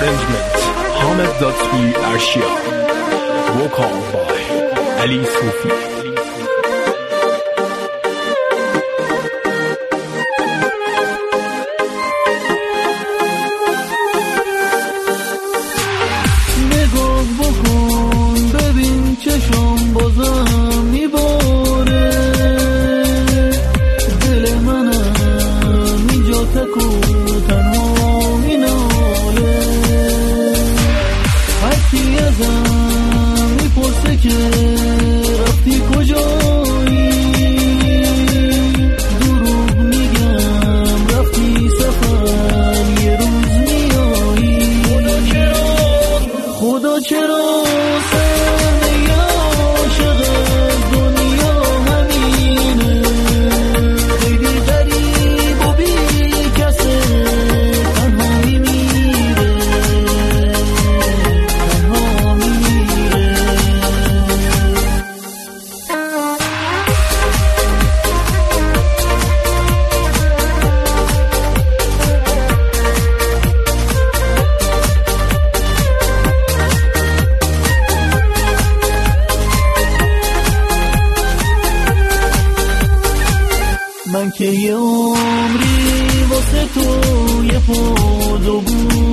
Arrangement Hamid Zatfi Arshia. Vocal by Ali Sufi. نگاه بکن ببین چشم بازم میباره، دل منم اینجا تک و تنها میناله. هرکی ازم میپرسه که رفتی کجایی، دروغ میگم رفتی سفر یه روز میایی. خدا چرا سهمه عاشق دنیا همینه، خیلی غریب و بی کسه، تنها میمیره، تنها میمیره. من که یه عمری واسه تو یه پود و بود